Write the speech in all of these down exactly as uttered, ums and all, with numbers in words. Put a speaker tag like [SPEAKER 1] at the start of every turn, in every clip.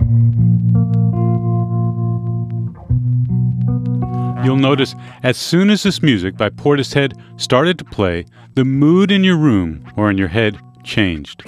[SPEAKER 1] You'll notice as soon as this music by Portishead started to play, the mood in your room or in your head changed.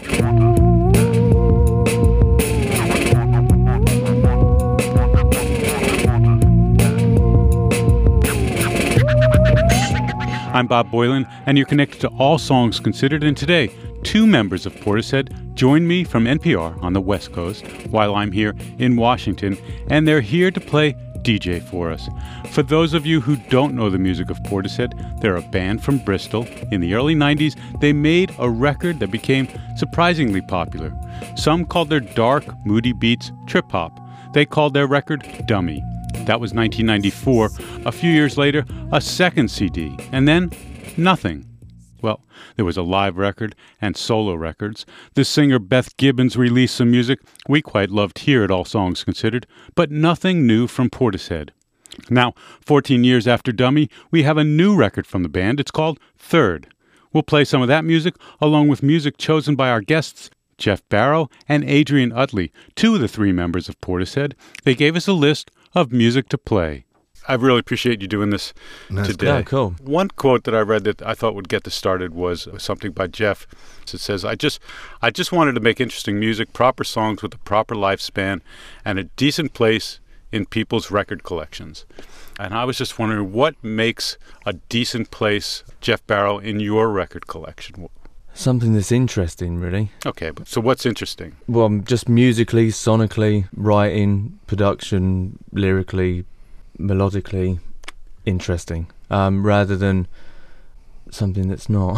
[SPEAKER 1] I'm Bob Boilen, and you're connected to All Songs Considered, and today, two members of Portishead join me from N P R on the West Coast while I'm here in Washington, and they're here to play D J for us. For those of you who don't know the music of Portishead, they're a band from Bristol. In the early nineties, they made a record that became surprisingly popular. Some called their dark, moody beats trip-hop. They called their record Dummy. That was nineteen ninety-four. A few years later, a second C D, and then nothing. Well, there was a live record and solo records. The singer Beth Gibbons released some music we quite loved here at All Songs Considered, but nothing new from Portishead. Now, fourteen years after Dummy, we have a new record from the band. It's called Third. We'll play some of that music, along with music chosen by our guests, Geoff Barrow and Adrian Utley, two of the three members of Portishead. They gave us a list of music to play. I really appreciate you doing this
[SPEAKER 2] That's
[SPEAKER 1] today.
[SPEAKER 2] Yeah, cool.
[SPEAKER 1] One quote that I read that I thought would get this started was something by Geoff. It says, I just I just wanted to make interesting music, proper songs with a proper lifespan, and a decent place in people's record collections. And I was just wondering, what makes a decent place, Geoff Barrow, in your record collection?
[SPEAKER 2] Something that's interesting, really.
[SPEAKER 1] Okay, but so what's interesting?
[SPEAKER 2] Well, just musically, sonically, writing, production, lyrically, melodically interesting, um, rather than something that's not.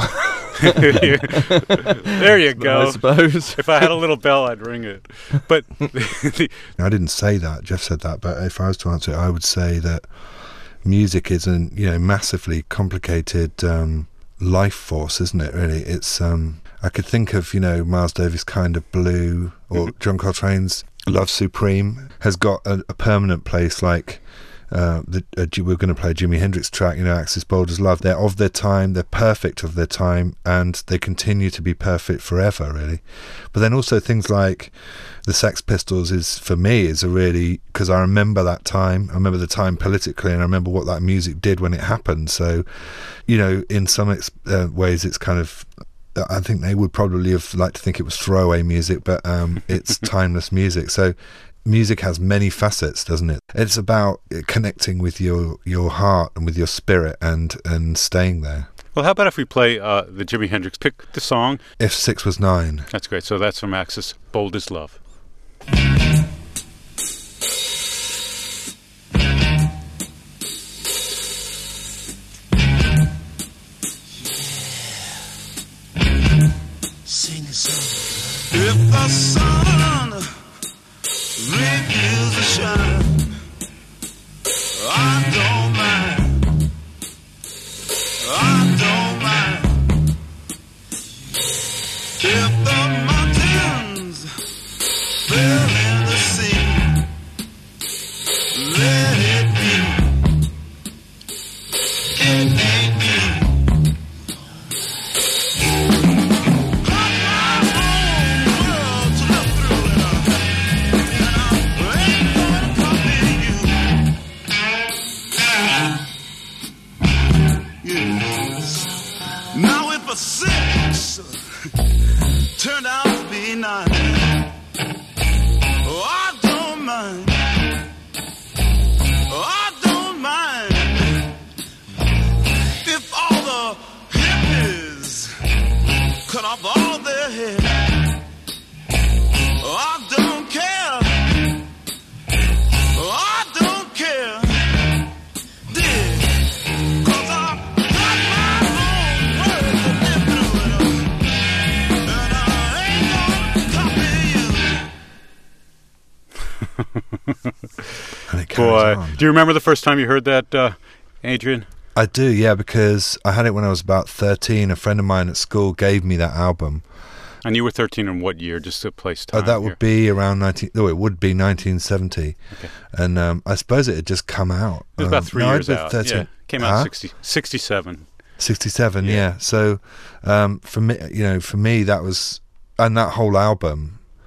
[SPEAKER 1] There you go.
[SPEAKER 2] I suppose.
[SPEAKER 1] If I had a little bell, I'd ring it. But
[SPEAKER 3] I didn't say that. Geoff said that. But if I was to answer it, I would say that music is a you know massively complicated um, life force, isn't it? Really, it's. Um, I could think of you know Miles Davis' Kind of Blue, or mm-hmm. John Coltrane's Love Supreme has got a, a permanent place, like. Uh, the, uh, we're going to play a Jimi Hendrix track, you know, Axis Bold as Love. They're of their time, they're perfect of their time, and they continue to be perfect forever, really. But then also things like the Sex Pistols is, for me, is a really, because I remember that time, I remember the time politically, and I remember what that music did when it happened. So, you know, in some ex- uh, ways it's kind of, I think they would probably have liked to think it was throwaway music, but um, it's timeless music. So music has many facets, doesn't it? It's about connecting with your, your heart and with your spirit and, and staying there.
[SPEAKER 1] Well, how about if we play uh, the Jimi Hendrix? Pick the song.
[SPEAKER 3] If Six Was Nine.
[SPEAKER 1] That's great. So that's from Axis Bold as Love.
[SPEAKER 4] Sing a song. If the sun reveals the shine, I don't mind. I don't mind. If the mountains fell in the sea, let it be. It ain't me. Six turned out to be nine. Oh, I don't mind. Oh, I don't mind if all the hippies cut off all their hair. Oh, I don't care. Oh, I don't care. Dig, 'cause I got my own words to live through it. And I ain't gonna copy you.
[SPEAKER 3] And it carries
[SPEAKER 1] Boy,
[SPEAKER 3] on.
[SPEAKER 1] do you remember the first time you heard that, uh, Adrian?
[SPEAKER 3] I do, yeah, because I had it when I was about thirteen. A friend of mine at school gave me that album.
[SPEAKER 1] And you were thirteen in what year, just to place time?
[SPEAKER 3] Oh, that
[SPEAKER 1] here.
[SPEAKER 3] would be around nineteen. No, it would be nineteen seventy.
[SPEAKER 1] Okay.
[SPEAKER 3] And um, I suppose it had just come out.
[SPEAKER 1] It was
[SPEAKER 3] um,
[SPEAKER 1] about three
[SPEAKER 3] no,
[SPEAKER 1] years
[SPEAKER 3] I'd been
[SPEAKER 1] out.
[SPEAKER 3] thirteen.
[SPEAKER 1] Yeah, came out
[SPEAKER 3] Huh?
[SPEAKER 1] sixty, sixty-seven.
[SPEAKER 3] sixty-seven,
[SPEAKER 1] Yeah.
[SPEAKER 3] yeah. So um, for me, you know, for me that was, and that whole album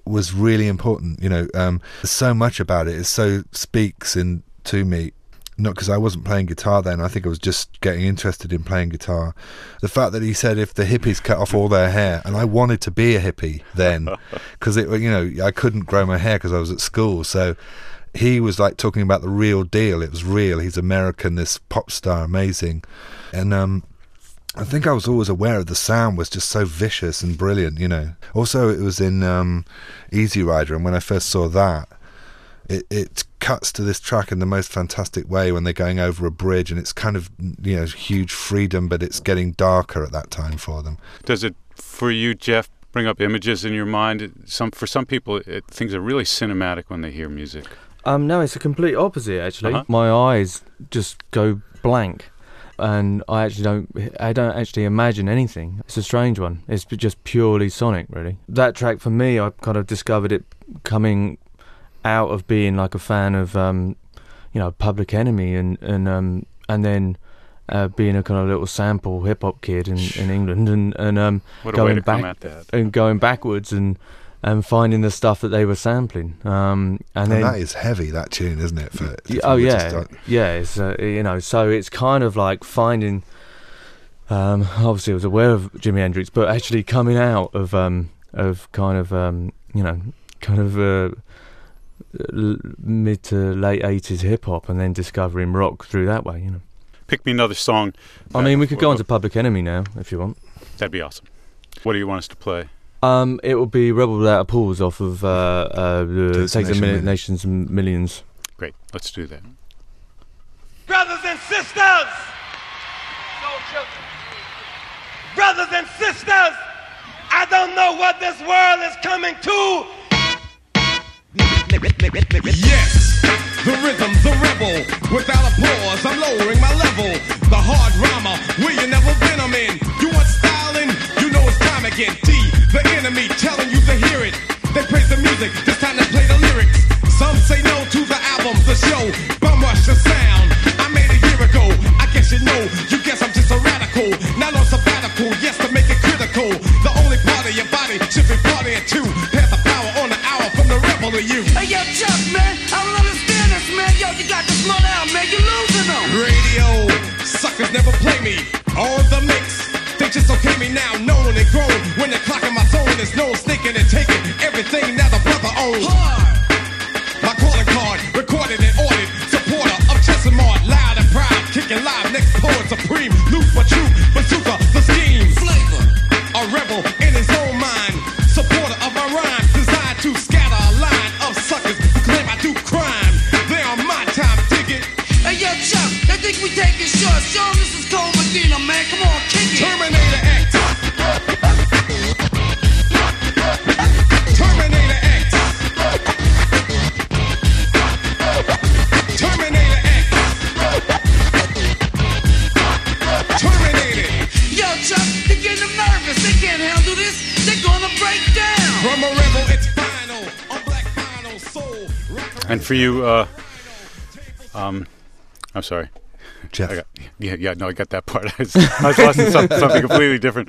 [SPEAKER 3] was really important. You know, um, there's so much about it. It so speaks in to me. Not because I wasn't playing guitar then. I think I was just getting interested in playing guitar. The fact that he said if the hippies cut off all their hair, and I wanted to be a hippie then, because it, you know, I couldn't grow my hair because I was at school. So he was like talking about the real deal. It was real. He's American, this pop star, amazing, and um, I think I was always aware of the sound was just so vicious and brilliant. You know. Also, it was in um, Easy Rider, and when I first saw that. It, it cuts to this track in the most fantastic way when they're going over a bridge, and it's kind of, you know, huge freedom, but it's getting darker at that time for them.
[SPEAKER 1] Does it, for you, Jeff, bring up images in your mind? Some For some people, it, things are really cinematic when they hear music.
[SPEAKER 2] Um, no, it's the complete opposite, actually.
[SPEAKER 1] Uh-huh.
[SPEAKER 2] My eyes just go blank, and I actually don't, I don't actually imagine anything. It's a strange one. It's just purely sonic, really. That track, for me, I kind of discovered it coming out of being like a fan of um you know Public Enemy and and um and then uh being a kind of little sample hip hop kid in, in England and and um
[SPEAKER 1] what a
[SPEAKER 2] going
[SPEAKER 1] way to
[SPEAKER 2] back
[SPEAKER 1] come at that.
[SPEAKER 2] and going backwards and and finding the stuff that they were sampling um and,
[SPEAKER 3] And
[SPEAKER 2] then
[SPEAKER 3] that is heavy, that tune, isn't it? For,
[SPEAKER 2] y-
[SPEAKER 3] if
[SPEAKER 2] oh
[SPEAKER 3] we were to
[SPEAKER 2] yeah
[SPEAKER 3] start-
[SPEAKER 2] yeah it's uh, you know so it's kind of like finding um obviously I was aware of Jimi Hendrix, but actually coming out of um of kind of um you know kind of uh L- mid to late eighties hip hop, and then discovering rock through that way, you know.
[SPEAKER 1] Pick me another song.
[SPEAKER 2] I mean, we could go on to Public Enemy now if you want.
[SPEAKER 1] That'd be awesome. What do you want us to play?
[SPEAKER 2] Um, it will be Rebel Without a Pause off of uh, uh, the Takes a
[SPEAKER 3] Destination
[SPEAKER 2] Minute,
[SPEAKER 3] Million.
[SPEAKER 2] Nations and Millions.
[SPEAKER 1] Great, let's do that.
[SPEAKER 4] Brothers and sisters! Brothers and sisters! I don't know what this world is coming to.
[SPEAKER 5] Yes, the rhythm's a rebel. Without a pause, I'm lowering my level. The hard rhymer, where you never been, I'm in. You want styling? You know it's time again. T, the enemy, telling you to hear it. They praise the music, it's time to play the lyrics. Some say no to the album, the show. Bum rush the sound. I made a year ago. I guess you know. You guess I'm just a radical. Not on sabbatical, yes, to make it critical. The only part of your body should be partying too. Pass the power on the hour from the rebel to you.
[SPEAKER 6] Hey, yo, Chuck, man, I don't understand this, man. Yo, you got to slow down, man. You're losing them.
[SPEAKER 5] Radio, suckers never play me. On the mix, they just okay me now, known and grown. When they're clocking my zone, there's no sneaking and taking everything that the brother owns. My calling card, recorded and ordered. Supporter of Chesimard, loud and proud. Kicking live, next poet supreme. Loop for true, bazooka, the scheme.
[SPEAKER 6] Flavor.
[SPEAKER 5] A rebel in his own mind. Supporter of my rhymes, designed to scatter a line of suckers who claim I do crime. They on my time, dig it.
[SPEAKER 6] Hey, yo, Chuck, they think we taking shots. Show 'em this is Cole Medina, man. Come on, kick it.
[SPEAKER 5] Terminator X. Terminator X. Terminator X. Terminated.
[SPEAKER 6] Yo, Chuck, they getting them nervous. They can't handle this. They're gonna break down.
[SPEAKER 5] From a rebel, it's final. On Black Final Soul. Rock
[SPEAKER 1] And for you, uh, um, I'm sorry.
[SPEAKER 3] Jeff.
[SPEAKER 1] I got, yeah, yeah, no, I got that part. I was, I was lost in some, something completely different.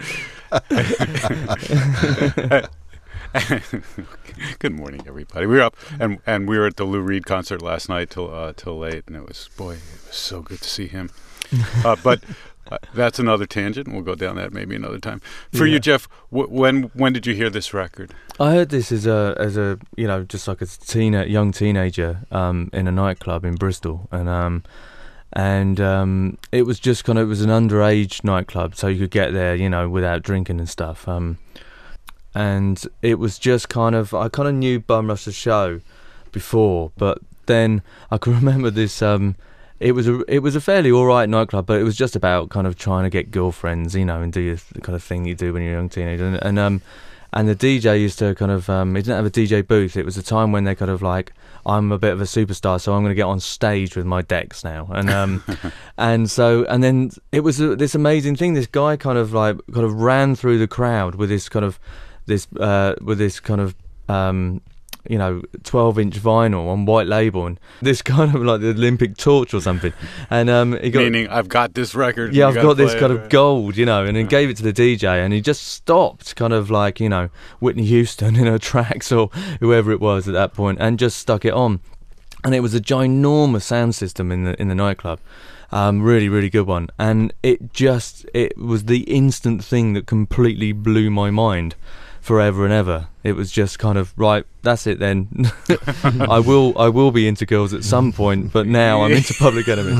[SPEAKER 1] Good morning, everybody. We were up, and and we were at the Lou Reed concert last night till uh, till late, and it was boy, it was so good to see him. Uh, but uh, that's another tangent. We'll go down that maybe another time. For
[SPEAKER 2] Yeah.
[SPEAKER 1] you, Jeff, w- when when did you hear this record?
[SPEAKER 2] I heard this as a as a you know just like a teen young teenager um, in a nightclub in Bristol, and um, and um, it was just kind of it was an underage nightclub, so you could get there you know without drinking and stuff. Um, and it was just kind of I kind of knew Bum Rush the Show before, but then I can remember this. Um, It was a it was a fairly all right nightclub, but it was just about kind of trying to get girlfriends, you know, and do your, the kind of thing you do when you're a young teenager. And, and um, and the D J used to kind of um, he didn't have a D J booth. It was a time when they kind of like, I'm a bit of a superstar, so I'm going to get on stage with my decks now. And um, and so and then it was a, this amazing thing. This guy kind of like kind of ran through the crowd with this kind of this uh, with this kind of um, you know, twelve inch vinyl on white label, and this kind of like the Olympic torch or something. And um, he got,
[SPEAKER 1] meaning I've got this record.
[SPEAKER 2] yeah,
[SPEAKER 1] you
[SPEAKER 2] I've
[SPEAKER 1] gotta
[SPEAKER 2] got this
[SPEAKER 1] play
[SPEAKER 2] kind
[SPEAKER 1] it,
[SPEAKER 2] of
[SPEAKER 1] right?
[SPEAKER 2] gold, you know, and then gave it to the D J, and he just stopped, kind of like, you know, Whitney Houston in her tracks or whoever it was at that point, and just stuck it on. And it was a ginormous sound system in the in the nightclub. Um, really, really good one. And it just, it was the instant thing that completely blew my mind forever and ever. It was just kind of, right, that's it then. I will I will be into girls at some point, but now I'm into Public Enemy.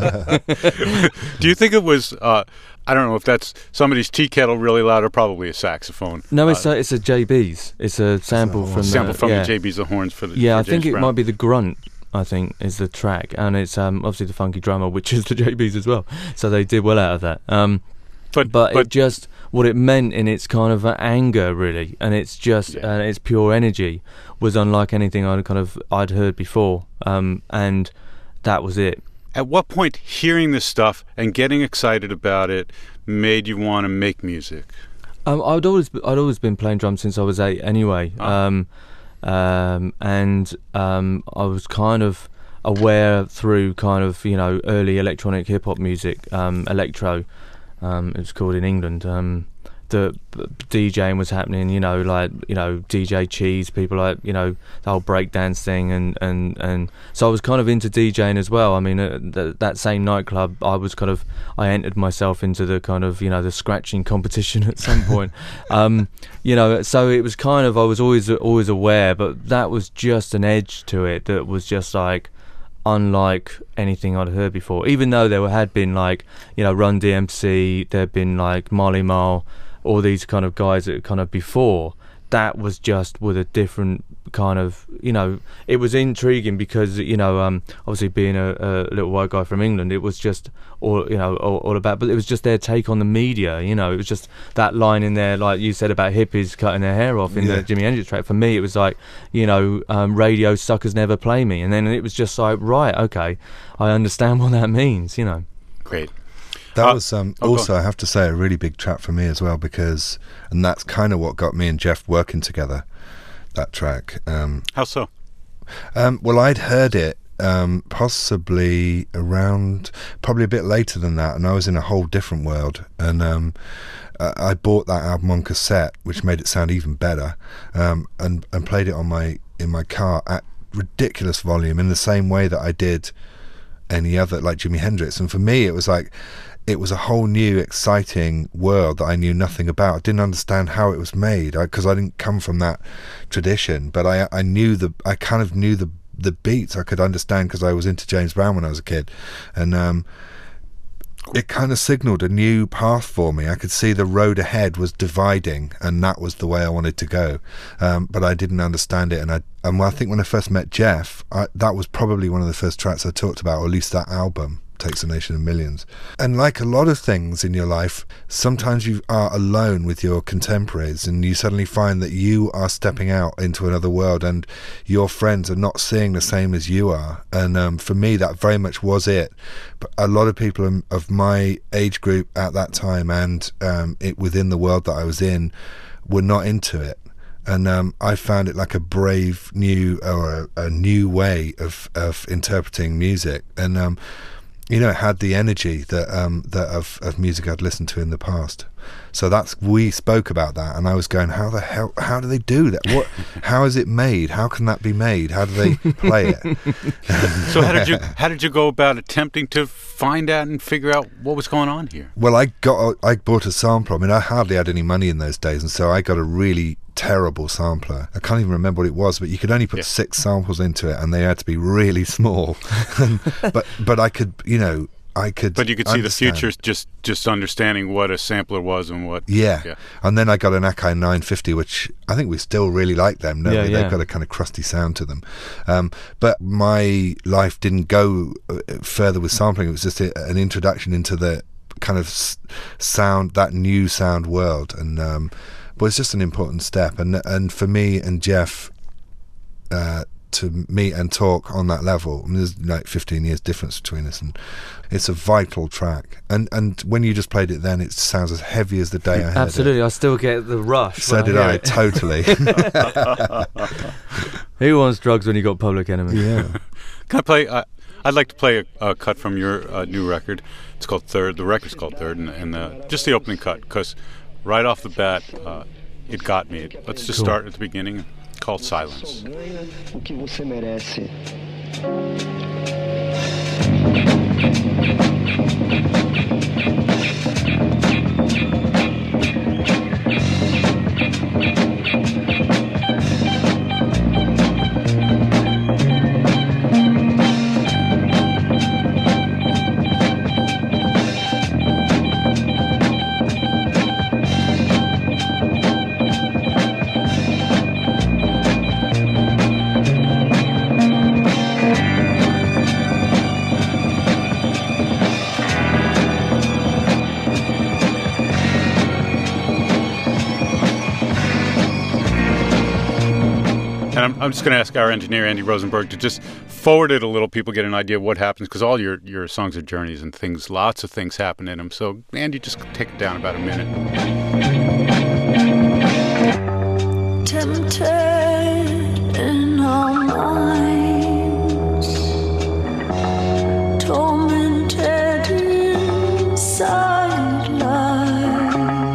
[SPEAKER 1] Do you think it was, uh, I don't know if that's somebody's tea kettle really loud or probably a saxophone?
[SPEAKER 2] No, it's
[SPEAKER 1] uh,
[SPEAKER 2] a, it's a J B's. It's a sample from
[SPEAKER 1] sample
[SPEAKER 2] the,
[SPEAKER 1] from
[SPEAKER 2] yeah.
[SPEAKER 1] the J B's The Horns for the
[SPEAKER 2] Yeah,
[SPEAKER 1] for
[SPEAKER 2] I think
[SPEAKER 1] James
[SPEAKER 2] it
[SPEAKER 1] Brown.
[SPEAKER 2] might be the Grunt, I think, is the track, and it's um, obviously the Funky Drummer, which is the J B's as well. So they did well out of that. Um,
[SPEAKER 1] But,
[SPEAKER 2] but,
[SPEAKER 1] but
[SPEAKER 2] it just, what it meant in its kind of uh, anger, really, and it's just,
[SPEAKER 1] Yeah.
[SPEAKER 2] uh, its pure energy was unlike anything I'd kind of I'd heard before, um, and that was it.
[SPEAKER 1] at what point hearing this stuff and getting excited about it made you want to make music?
[SPEAKER 2] Um, I'd always I'd always been playing drums since I was eight, anyway.
[SPEAKER 1] Ah.
[SPEAKER 2] Um, um, and um, I was kind of aware through kind of, you know, early electronic hip hop music, um, electro, um, it was called in England. Um, the DJing was happening, you know, like, you know, D J Cheese, people like, you know, the whole breakdance thing, and, and, and so I was kind of into DJing as well. I mean, uh, th- that same nightclub, I was kind of, I entered myself into the kind of, you know, the scratching competition at some point. um, you know, so it was kind of, I was always always aware, but that was just an edge to it that was just like unlike anything I'd heard before. Even though there had been like, you know, Run D M C, there'd been like Marley Marl, all these kind of guys that kind of before, that was just with a different kind of, you know, it was intriguing because, you know, um, obviously being a, a little white guy from England, it was just all, you know, all, all about, but it was just their take on the media, you know, it was just that line in there, like you said about hippies cutting their hair off in
[SPEAKER 3] Yeah.
[SPEAKER 2] the Jimi Hendrix track. For me, it was like, you know, um, radio suckers never play me. And then it was just like, right, okay, I understand what that means, you know.
[SPEAKER 1] Great.
[SPEAKER 3] That
[SPEAKER 1] Uh,
[SPEAKER 3] was um,
[SPEAKER 1] oh, go
[SPEAKER 3] also, I have to say, a really big track for me as well, because, and that's kind of what got me and Jeff working together, that track. Um,
[SPEAKER 1] How so?
[SPEAKER 3] um, well, I'd heard it um, possibly around, probably a bit later than that, and I was in a whole different world. And um, I I bought that album on cassette, which made it sound even better, um, and, and played it on my in my car at ridiculous volume, in the same way that I did any other, like Jimi Hendrix. And for me, it was like, it was a whole new exciting world that I knew nothing about. I didn't understand how it was made, because I, I didn't come from that tradition, but I I knew the I kind of knew the the beats. I could understand because I was into James Brown when I was a kid, and um it kind of signaled a new path for me. I could see the road ahead was dividing, and that was the way I wanted to go, um, but I didn't understand it. And I and I think when I first met Jeff, I, that was probably one of the first tracks I talked about, or at least that album, Takes a Nation of Millions. And like a lot of things in your life, sometimes you are alone with your contemporaries, and you suddenly find that you are stepping out into another world, and your friends are not seeing the same as you are. And um, for me, that very much was it. But a lot of people in- of my age group at that time, and um, it within the world that I was in, were not into it. And um, I found it like a brave new, or a, a new way of, of interpreting music. And um, you know, it had the energy that um, that of, of music I'd listened to in the past. So that's, we spoke about that, and I was going, how the hell, how do they do that? What, how is it made? How can that be made? How do they play it?
[SPEAKER 1] So how did you how did you go about attempting to find out and figure out what was going on here?
[SPEAKER 3] Well, I got, a, I bought a sampler. I mean, I hardly had any money in those days, and so I got a really terrible sampler. I can't even remember what it was, but you could only put
[SPEAKER 1] Yeah.
[SPEAKER 3] six samples into it, and they had to be really small. And, but but I could, you know, I could.
[SPEAKER 1] But you could see
[SPEAKER 3] understand.
[SPEAKER 1] the future just just understanding what a sampler was and what.
[SPEAKER 3] Yeah.
[SPEAKER 1] Yeah.
[SPEAKER 3] And then I got an Akai nine fifty, which I think we still really like them. No,
[SPEAKER 2] Yeah,
[SPEAKER 3] they've
[SPEAKER 2] yeah.
[SPEAKER 3] got a kind of crusty sound to them. Um, but my life didn't go uh, further with sampling. It was just a, an introduction into the kind of s- sound, that new sound world, and um, but it's just an important step. And and for me and Jeff, uh, to meet and talk on that level. I mean, there's like fifteen years difference between us, and it's a vital track. And and when you just played it then, it sounds as heavy as the day I heard
[SPEAKER 2] Absolutely,
[SPEAKER 3] it.
[SPEAKER 2] I still get the rush.
[SPEAKER 3] So
[SPEAKER 2] when
[SPEAKER 3] did
[SPEAKER 2] hear
[SPEAKER 3] I,
[SPEAKER 2] it.
[SPEAKER 3] totally.
[SPEAKER 2] Who wants drugs when you got Public Enemy?
[SPEAKER 3] Yeah.
[SPEAKER 1] Can I play? Uh, I'd like to play a, a cut from your uh, new record. It's called Third. The record's called Third, and, and uh, just the opening cut, because right off the bat, uh, it got me. Let's just
[SPEAKER 2] Cool.
[SPEAKER 1] start at the beginning, called Silence.
[SPEAKER 7] Ganha o que você merece.
[SPEAKER 1] And I'm, I'm just going to ask our engineer, Andy Rosenberg, to just forward it a little. People get an idea of what happens, because all your, your songs are journeys and things. Lots of things happen in them. So, Andy, just take it down about a minute.
[SPEAKER 8] Tempted in our minds, tormented inside life,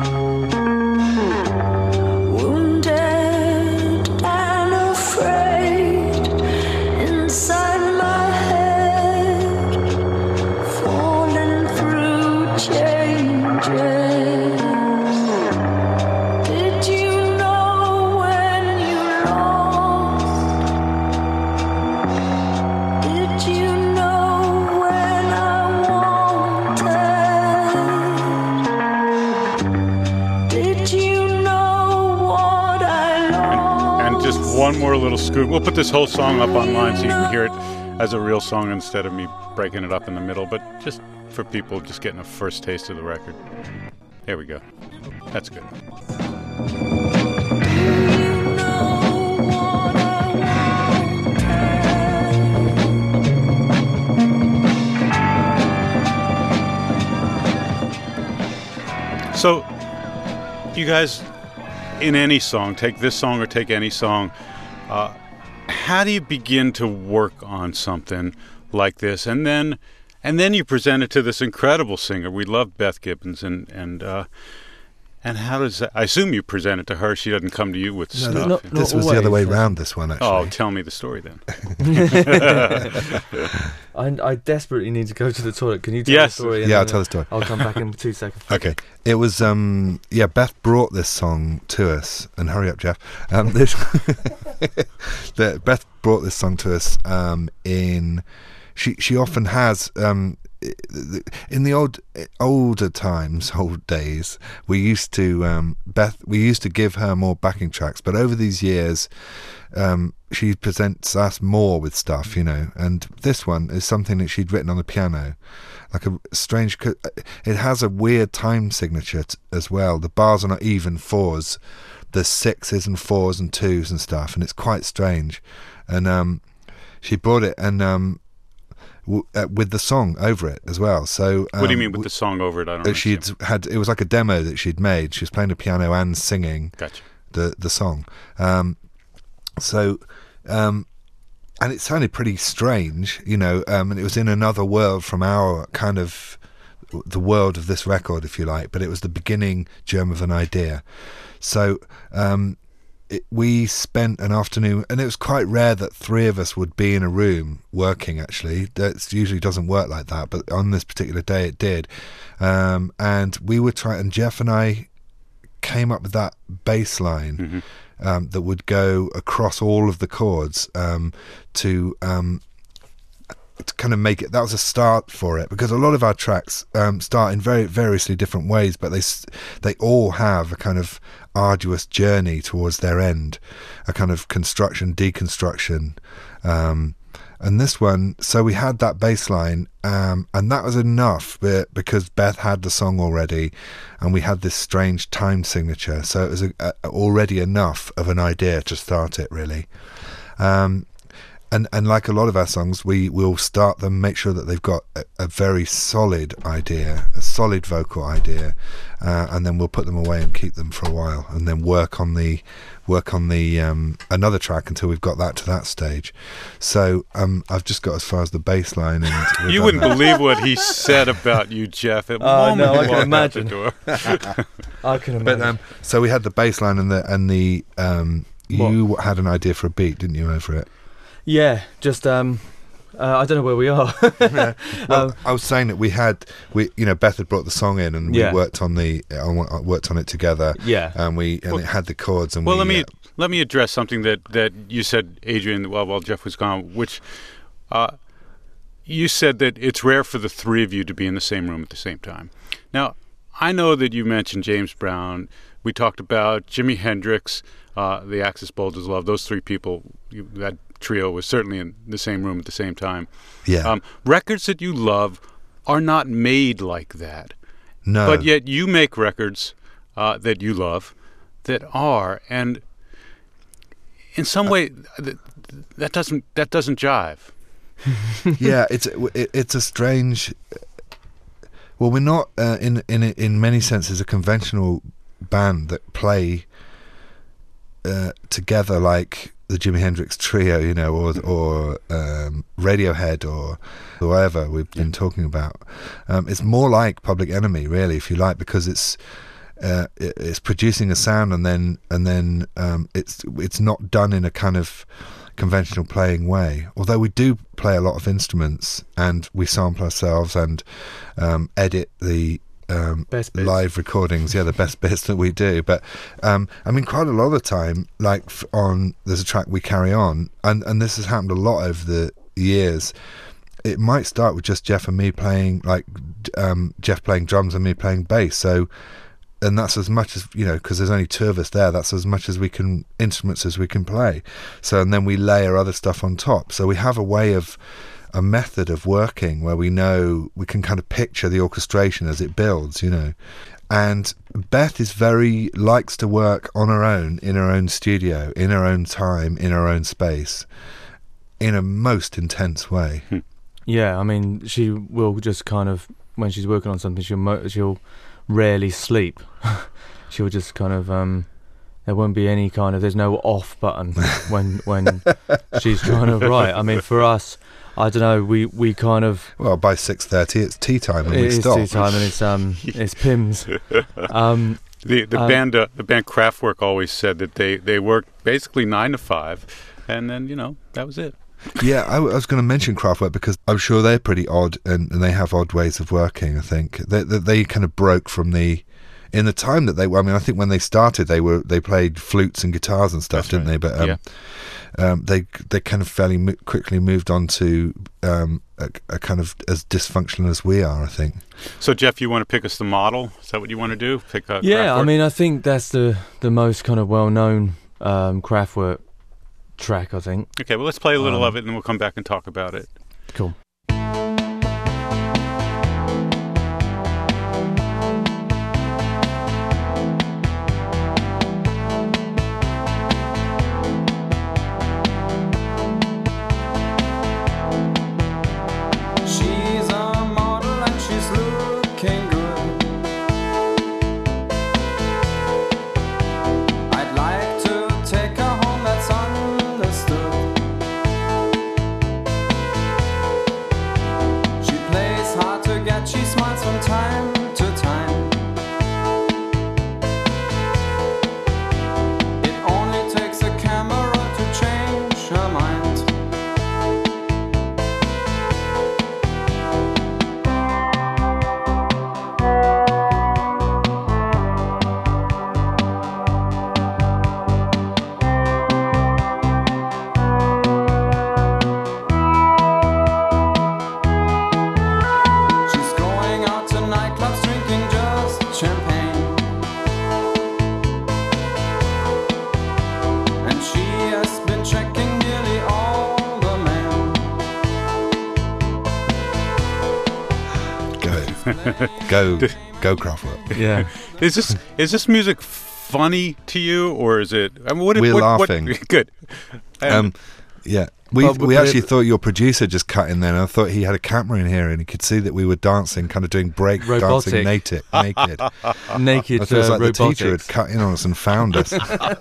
[SPEAKER 8] wounded and afraid inside my head, falling through changes. Did you know when you lost? Did you know when I wanted? Did you know what I lost?
[SPEAKER 1] And just one more little scoop. We'll put this whole song up online so you can hear it as a real song instead of me breaking it up in the middle. But just for people just getting a first taste of the record. There we go. That's good. So, you guys, in any song, take this song or take any song, uh, how do you begin to work on something like this, and then, and then you present it to this incredible singer? We love Beth Gibbons, and and uh, and how does that? I assume you present it to her. She doesn't come to you with
[SPEAKER 3] No,
[SPEAKER 1] stuff.
[SPEAKER 2] no,
[SPEAKER 3] This
[SPEAKER 2] Not
[SPEAKER 3] was the other way
[SPEAKER 2] always.
[SPEAKER 3] round, this one, actually.
[SPEAKER 1] Oh, tell me the story then.
[SPEAKER 2] I, I desperately need to go to the toilet. Can you tell
[SPEAKER 1] Yes.
[SPEAKER 2] the story? and
[SPEAKER 3] Yeah, I'll
[SPEAKER 2] then
[SPEAKER 3] tell the story.
[SPEAKER 2] I'll come back in two seconds.
[SPEAKER 3] Okay. It was, um, yeah, Beth brought this song to us, and hurry up, Jeff. Um, this the, Beth brought this song to us um, in, she she often has, um, in the old older times, old days, we used to, um, Beth, we used to give her more backing tracks, but over these years, um, she presents us more with stuff, you know, and this one is something that she'd written on the piano. Like a strange, it has a weird time signature t- as well. The bars are not even fours, there's sixes and fours and twos and stuff, and it's quite strange. And um, she brought it and um, w- uh, with the song over it as well. So um,
[SPEAKER 1] What do you mean with the song over it? I don't
[SPEAKER 3] uh,
[SPEAKER 1] know.
[SPEAKER 3] she'd had, it was like a demo that she'd made. She was playing the piano and singing
[SPEAKER 1] Gotcha.
[SPEAKER 3] the the song. Um, so. Um, And it sounded pretty strange, you know, um, and it was in another world from our kind of, the world of this record, if you like, but it was the beginning germ of an idea. So um, it, we spent an afternoon, and it was quite rare that three of us would be in a room working, actually. That usually doesn't work like that, but on this particular day it did. Um, and we were trying, and Jeff and I came up with that bass line.
[SPEAKER 1] Mm-hmm.
[SPEAKER 3] Um, that would go across all of the chords um, to, um, to kind of make it. That was a start for it, because a lot of our tracks um, start in very variously different ways, but they s- they all have a kind of arduous journey towards their end, a kind of construction, deconstruction. Um, and this one, so we had that bass line, um, and that was enough but because Beth had the song already, and we had this strange time signature, so it was a, a, already enough of an idea to start it, really. Um, and and like a lot of our songs, we will start them, make sure that they've got a, a very solid idea, a solid vocal idea, uh, and then we'll put them away and keep them for a while, and then work on the work on the um, another track until we've got that to that stage. So um, I've just got as far as the bass line. And
[SPEAKER 1] you wouldn't believe what he said about you, Jeff. At
[SPEAKER 2] Oh, no, I
[SPEAKER 1] he
[SPEAKER 2] can
[SPEAKER 1] walked
[SPEAKER 2] imagine.
[SPEAKER 1] out the door.
[SPEAKER 2] I can imagine.
[SPEAKER 3] But um, so we had the bass line and the and the um, you had an idea for a beat, didn't you, over it?
[SPEAKER 2] Yeah, just um, uh, I don't know where we are.
[SPEAKER 3] Yeah. Well,
[SPEAKER 2] Um,
[SPEAKER 3] I was saying that we had we you know Beth had brought the song in and
[SPEAKER 2] Yeah.
[SPEAKER 3] we worked on the on, worked on it together.
[SPEAKER 2] Yeah.
[SPEAKER 3] and we and
[SPEAKER 1] Well-
[SPEAKER 3] it had the chords and
[SPEAKER 1] Well,
[SPEAKER 3] we,
[SPEAKER 1] let me
[SPEAKER 3] uh,
[SPEAKER 1] let me address something that, that you said, Adrian, while while Jeff was gone, which uh, you said that it's rare for the three of you to be in the same room at the same time. Now, I know that you mentioned James Brown. We talked about Jimi Hendrix, uh, the Axis Boulders Love. Those three people, you, that trio was certainly in the same room at the same time.
[SPEAKER 3] yeah
[SPEAKER 1] Um, records that you love are not made like that.
[SPEAKER 3] no
[SPEAKER 1] But yet you make records uh, that you love that are, and in some way th- that doesn't that doesn't jive.
[SPEAKER 3] yeah it's it, it's a strange. Well, we're not uh, in in in many senses a conventional band that play uh, together like the Jimi Hendrix Trio, you know, or or um, Radiohead or whoever we've been talking about. Um, it's more like Public Enemy, really, if you like, because it's uh, it, it's producing a sound and then and then um, it's it's not done in a kind of conventional playing way. Although we do play a lot of instruments and we sample ourselves and um, edit the um,
[SPEAKER 2] Best bits.
[SPEAKER 3] live recordings, yeah, the best bits that we do. But um, I mean, quite a lot of the time, like f- on there's a track We Carry On, and and this has happened a lot over the years. It might start with just Jeff and me playing, like d- um, Jeff playing drums and me playing bass. So, and that's as much as, you know, because there's only two of us there. That's as much as we can instruments as we can play. So, and then we layer other stuff on top. So we have a way of a method of working where we know we can kind of picture the orchestration as it builds, you know. And Beth is very likes to work on her own in her own studio, in her own time, in her own space, in a most intense way.
[SPEAKER 2] Yeah, I mean, she will just kind of, when she's working on something, she'll mo- she'll rarely sleep. She'll just kind of, um, there won't be any kind of, there's no off button when when she's trying to write. I mean, for us, I don't know, we, we kind of,
[SPEAKER 3] Well, by six thirty, it's tea time and
[SPEAKER 2] it
[SPEAKER 3] we
[SPEAKER 2] is
[SPEAKER 3] stop.
[SPEAKER 2] tea time and it's um it's Pims. Um,
[SPEAKER 1] The the
[SPEAKER 2] Um,
[SPEAKER 1] band uh, the band Kraftwerk always said that they they worked basically nine to five, and then you know that was it.
[SPEAKER 3] Yeah, I, w- I was going to mention Kraftwerk because I'm sure they're pretty odd and, and they have odd ways of working. I think they, they they kind of broke from the in the time that they. I mean, I think when they started, they were they played flutes and guitars and stuff,
[SPEAKER 1] That's
[SPEAKER 3] didn't
[SPEAKER 1] right.
[SPEAKER 3] they? But um,
[SPEAKER 1] Yeah.
[SPEAKER 3] um, they they kind of fairly mo- quickly moved on to um, a, a kind of as dysfunctional as we are. I think.
[SPEAKER 1] So Jeff, you want to pick us the model? Is that what you want to do? Pick a
[SPEAKER 2] yeah, I
[SPEAKER 1] Kraftwerk?
[SPEAKER 2] mean, I think that's the, the most kind of well-known um, Kraftwerk track, I think.
[SPEAKER 1] Okay, well let's play a little
[SPEAKER 2] um,
[SPEAKER 1] of it, and then we'll come back and talk about it.
[SPEAKER 2] Cool.
[SPEAKER 9] She's a model and she's looking good. I'd like to take her home, that's understood. She plays hard to get, she smiles from time to time. It only takes a camera to change her mind. She's going out to nightclubs drinking just champagne. And she has been checking nearly all the men.
[SPEAKER 3] Go, go, go, Kraftwerk.
[SPEAKER 2] Yeah.
[SPEAKER 1] Is this is this music funny to you, or is it? I mean, what,
[SPEAKER 3] We're
[SPEAKER 1] what, what-
[SPEAKER 3] laughing.
[SPEAKER 1] good. And
[SPEAKER 3] Um, yeah, We
[SPEAKER 2] But-
[SPEAKER 3] we
[SPEAKER 2] but
[SPEAKER 3] actually
[SPEAKER 2] it-
[SPEAKER 3] thought your producer just cut in there, and I thought he had a camera in here, and he could see that we were dancing, kind of doing break
[SPEAKER 2] Robotic.
[SPEAKER 3] dancing naked. naked.
[SPEAKER 2] Naked
[SPEAKER 3] I thought it was
[SPEAKER 2] uh,
[SPEAKER 3] like the teacher had
[SPEAKER 2] robotics.
[SPEAKER 3] cut in on us and found us.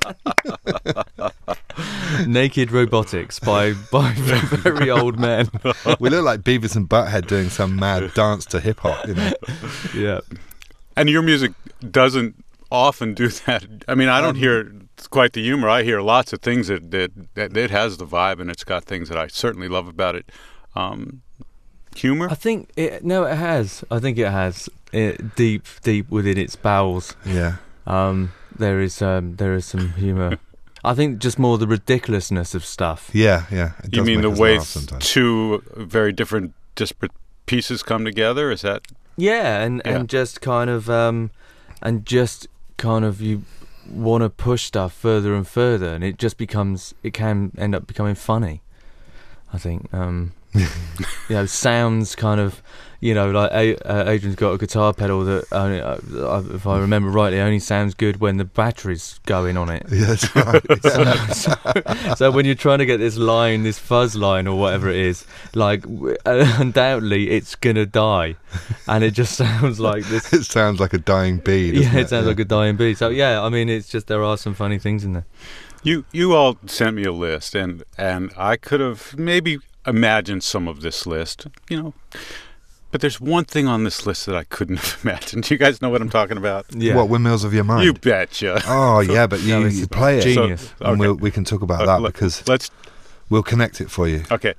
[SPEAKER 2] Naked robotics by by very old men.
[SPEAKER 3] We look like Beavis and Butthead doing some mad dance to hip hop. You know?
[SPEAKER 2] Yeah.
[SPEAKER 1] And your music doesn't often do that. I mean, I don't
[SPEAKER 3] Um,
[SPEAKER 1] hear quite the humor. I hear lots of things that, that, that it has the vibe, and it's got things that I certainly love about it. Um, humor?
[SPEAKER 2] I think it. No, it has. I think it has. It, deep, deep within its bowels,
[SPEAKER 3] Yeah.
[SPEAKER 2] um, there is um, there is some humour. I think just more the ridiculousness of stuff.
[SPEAKER 3] Yeah, yeah. It
[SPEAKER 1] You
[SPEAKER 3] does
[SPEAKER 1] mean
[SPEAKER 3] make
[SPEAKER 1] the
[SPEAKER 3] us
[SPEAKER 1] way
[SPEAKER 3] laugh sometimes.
[SPEAKER 1] two very different, disparate pieces come together? Is that...
[SPEAKER 2] Yeah, and,
[SPEAKER 1] Yeah.
[SPEAKER 2] and just kind of um, and just kind of you want to push stuff further and further, and it just becomes it can end up becoming funny. I think um, you know, sounds kind of, you know, like a, uh, Adrian's got a guitar pedal that only, uh, if I remember rightly, only sounds good when the battery's going on it.
[SPEAKER 3] Yeah, that's right. Yeah.
[SPEAKER 2] So, so, so when you're trying to get this line, this fuzz line or whatever it is, like w- uh, undoubtedly it's gonna die, and it just sounds like this.
[SPEAKER 3] It sounds like a dying bee. doesn't
[SPEAKER 2] Yeah,
[SPEAKER 3] it
[SPEAKER 2] it sounds like a dying bee. So yeah, I mean, it's just there are some funny things in there.
[SPEAKER 1] You you all sent me a list, and, and I could have maybe imagined some of this list, you know. But there's one thing on this list that I couldn't have imagined. Do you guys know what I'm talking about?
[SPEAKER 2] Yeah,
[SPEAKER 3] What, Windmills of Your Mind?
[SPEAKER 1] You betcha.
[SPEAKER 3] Oh, yeah, but you,
[SPEAKER 2] No, it's
[SPEAKER 3] you play it.
[SPEAKER 2] genius.
[SPEAKER 1] So-
[SPEAKER 3] And
[SPEAKER 1] okay.
[SPEAKER 3] we'll, we can talk about
[SPEAKER 1] Uh,
[SPEAKER 3] that
[SPEAKER 1] let-
[SPEAKER 3] because
[SPEAKER 1] Let's...
[SPEAKER 3] we'll connect it for you.
[SPEAKER 1] Okay.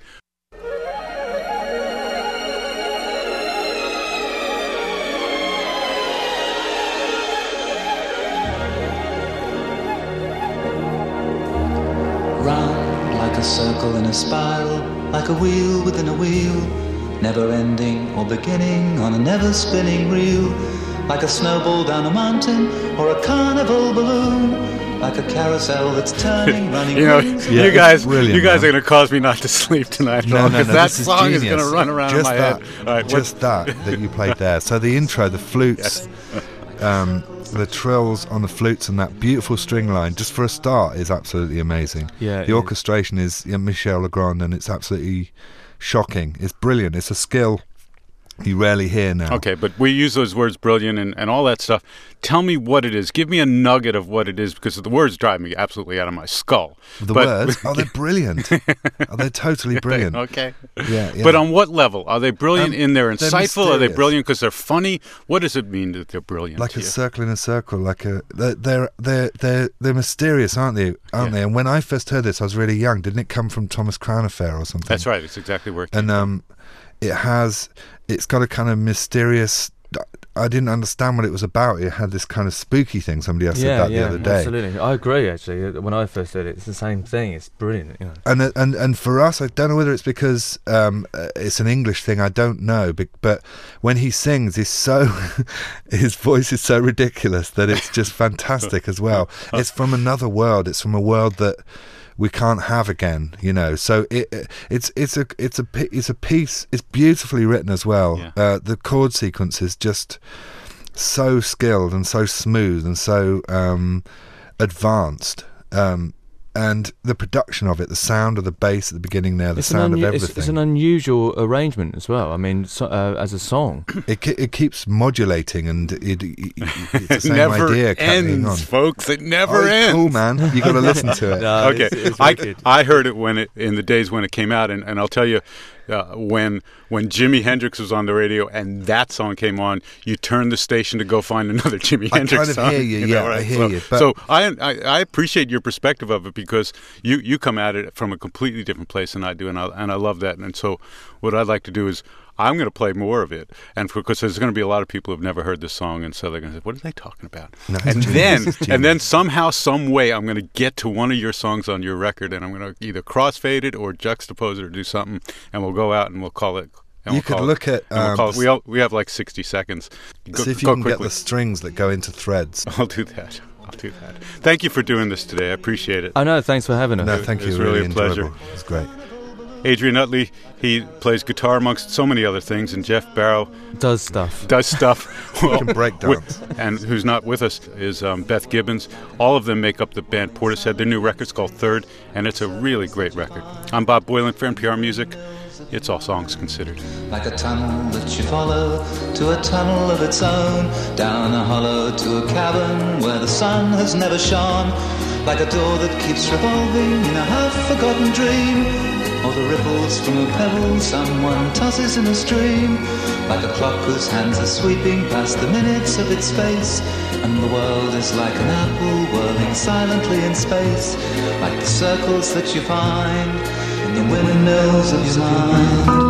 [SPEAKER 10] Round like a circle in a spiral, like a wheel within a wheel, never ending or beginning on a never spinning reel, like a snowball down a mountain or a carnival balloon, like a carousel that's turning, running.
[SPEAKER 1] You know,
[SPEAKER 10] rings.
[SPEAKER 3] Yeah,
[SPEAKER 1] you
[SPEAKER 3] it's
[SPEAKER 1] guys,
[SPEAKER 3] brilliant,
[SPEAKER 1] you guys
[SPEAKER 3] man.
[SPEAKER 1] are going to cause me not to sleep tonight,
[SPEAKER 3] No, no,
[SPEAKER 1] because
[SPEAKER 3] no,
[SPEAKER 1] that
[SPEAKER 3] this is
[SPEAKER 1] song is
[SPEAKER 3] genius.
[SPEAKER 1] going to run around
[SPEAKER 3] just
[SPEAKER 1] in my
[SPEAKER 3] that,
[SPEAKER 1] head. All right,
[SPEAKER 3] just that that you played there. So the intro, the flutes, um, the trills on the flutes, and that beautiful string line, just for a start, is absolutely amazing.
[SPEAKER 2] Yeah,
[SPEAKER 3] the
[SPEAKER 2] it is.
[SPEAKER 3] orchestration is yeah, Michel Legrand, and it's absolutely shocking. It's brilliant. It's a skill you rarely hear now.
[SPEAKER 1] Okay, but we use those words brilliant and, and all that stuff. Tell me what it is. Give me a nugget of what it is, because the words drive me absolutely out of my skull.
[SPEAKER 3] The
[SPEAKER 1] But-
[SPEAKER 3] words, oh, they're brilliant. Oh, they're totally brilliant.
[SPEAKER 1] Okay.
[SPEAKER 3] Yeah, yeah.
[SPEAKER 1] But on what level? Are they brilliant
[SPEAKER 3] Um,
[SPEAKER 1] in their
[SPEAKER 3] they're
[SPEAKER 1] insightful? Are they
[SPEAKER 3] mysterious.
[SPEAKER 1] brilliant because they're funny? What does it mean that they're brilliant
[SPEAKER 3] like
[SPEAKER 1] to
[SPEAKER 3] a
[SPEAKER 1] you?
[SPEAKER 3] circle in a circle, like a they're they're they're they're, they're mysterious, aren't they? Aren't
[SPEAKER 1] Yeah.
[SPEAKER 3] they? And when I first heard this, I was really young. Didn't it come from Thomas Crown Affair or something?
[SPEAKER 1] That's right. It's exactly where it came
[SPEAKER 3] And um, it has, it's got a kind of mysterious. I didn't understand what it was about. It had this kind of spooky thing. Somebody else
[SPEAKER 2] yeah,
[SPEAKER 3] said that
[SPEAKER 2] yeah,
[SPEAKER 3] the other day.
[SPEAKER 2] absolutely. I agree. Actually, when I first heard it, it's the same thing. It's brilliant. You know.
[SPEAKER 3] And uh, and and for us, I don't know whether it's because um, uh, it's an English thing. I don't know, but, but when he sings, he's so his voice is so ridiculous that it's just fantastic as well. It's from another world. It's from a world that we can't have again. You know, so it, it it's it's a it's a pi- it's a piece. It's beautifully written as well.
[SPEAKER 1] Yeah.
[SPEAKER 3] Uh, the chord sequence is just so skilled and so smooth and so um, advanced. Um, and the production of it, the sound of the bass at the beginning there, the
[SPEAKER 2] It's an,
[SPEAKER 3] sound
[SPEAKER 2] unu-
[SPEAKER 3] of
[SPEAKER 2] it's,
[SPEAKER 3] everything,
[SPEAKER 2] it's an unusual arrangement as well. I mean, so, uh, as a song.
[SPEAKER 3] it ke- it keeps modulating, and it, it, it- it's the
[SPEAKER 1] It
[SPEAKER 3] same
[SPEAKER 1] never
[SPEAKER 3] idea carrying
[SPEAKER 1] ends,
[SPEAKER 3] on.
[SPEAKER 1] folks. It never
[SPEAKER 3] Oh, it's
[SPEAKER 1] ends.
[SPEAKER 3] cool, man. You got to listen to it.
[SPEAKER 2] No,
[SPEAKER 1] Okay,
[SPEAKER 2] it's, it's
[SPEAKER 1] I,
[SPEAKER 2] wicked.
[SPEAKER 1] I heard it when it in the days when it came out, and, and I'll tell you, uh, when when Jimi Hendrix was on the radio and that song came on, you turned the station to go find another Jimi
[SPEAKER 3] I
[SPEAKER 1] Hendrix
[SPEAKER 3] kind of
[SPEAKER 1] song.
[SPEAKER 3] hear you,
[SPEAKER 1] know,
[SPEAKER 3] yeah, I
[SPEAKER 1] right?
[SPEAKER 3] hear
[SPEAKER 1] so,
[SPEAKER 3] you, but-
[SPEAKER 1] so I, I I appreciate your perspective of it, because you, you come at it from a completely different place than I do, and I and I love that. And so what I'd like to do is, I'm going to play more of it, and because there's going to be a lot of people who've never heard this song, and so they're going to say, "What are they talking about?"
[SPEAKER 3] No, it's
[SPEAKER 1] and
[SPEAKER 3] genius,
[SPEAKER 1] then,
[SPEAKER 3] it's
[SPEAKER 1] and then
[SPEAKER 3] genius.
[SPEAKER 1] somehow, some way, I'm going to get to one of your songs on your record, and I'm going to either crossfade it or juxtapose it or do something, and we'll go out and we'll call it. And
[SPEAKER 3] You
[SPEAKER 1] we'll
[SPEAKER 3] could
[SPEAKER 1] call
[SPEAKER 3] look
[SPEAKER 1] it,
[SPEAKER 3] at,
[SPEAKER 1] and we'll
[SPEAKER 3] um,
[SPEAKER 1] call it-
[SPEAKER 3] the-
[SPEAKER 1] we all, we have like sixty seconds. Go,
[SPEAKER 3] See if you
[SPEAKER 1] go
[SPEAKER 3] can
[SPEAKER 1] quickly.
[SPEAKER 3] get the strings that go into threads.
[SPEAKER 1] I'll do that. I'll do that. Thank you for doing this today. I appreciate it.
[SPEAKER 2] I know. Thanks for having us.
[SPEAKER 3] No, thank
[SPEAKER 1] it
[SPEAKER 3] you.
[SPEAKER 1] was
[SPEAKER 3] Really
[SPEAKER 1] really a pleasure.
[SPEAKER 3] enjoyable. It's great.
[SPEAKER 1] Adrian Utley, he plays guitar amongst so many other things, and Jeff Barrow
[SPEAKER 2] does stuff.
[SPEAKER 1] Does stuff.
[SPEAKER 3] Well, can break dance.
[SPEAKER 1] And who's not with us is um, Beth Gibbons. All of them make up the band Portishead. Their new record's called Third, and it's a really great record. I'm Bob Boylan for N P R Music. It's All Songs Considered.
[SPEAKER 10] Like a tunnel that you follow to a tunnel of its own, down a hollow to a cavern where the sun has never shone. Like a door that keeps revolving in a half-forgotten dream, or the ripples from a pebble someone tosses in a stream. Like a clock whose hands are sweeping past the minutes of its face, and the world is like an apple whirling silently in space. Like the circles that you find in the windows of your mind.